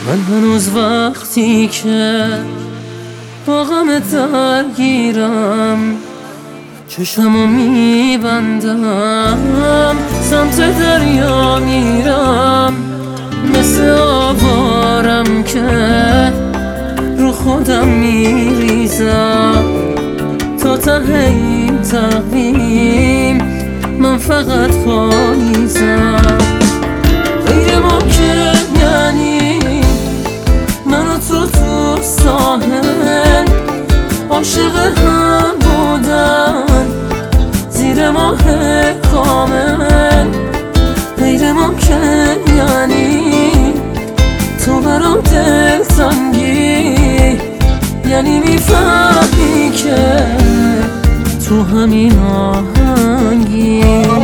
من هنوز وقتی که با غم درگیرم چشمو میبندم، سمت دریا میرم، مثل آوارم که رو خودم میریزم. تا ته این تقویم من فقط پاییزم. غیر ممکن یعنی من و تو ساحل عاشق هم بودن زیر ماه کامل. غیر ممکن یعنی تو برام دلتنگی، یعنی میفهمی که تو همین آهنگی.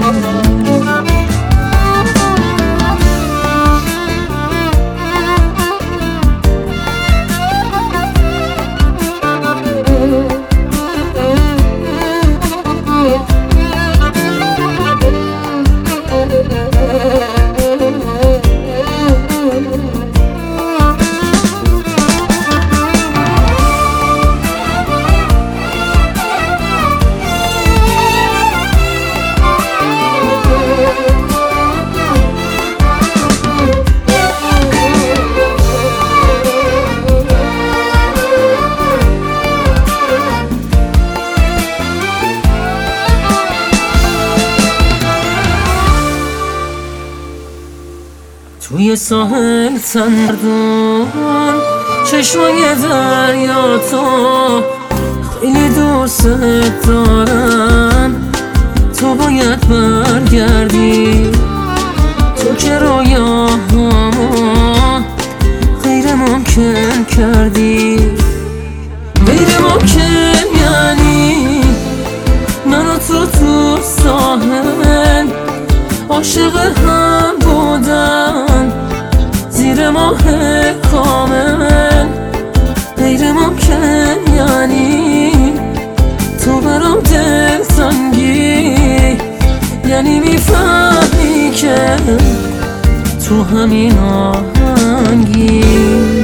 توی ساحل تندون چشمای دریا، تو خیلی دوست دارم. تو باید برگردی، تو که رویاهامو غیر ممکن کردی. غیر ممکن یعنی من و تو ساحل عاشق هم بودن زیر ماه کامل. غیر ممکن یعنی تو برام دلتنگی، یعنی میفهمی که تو همین آهنگی.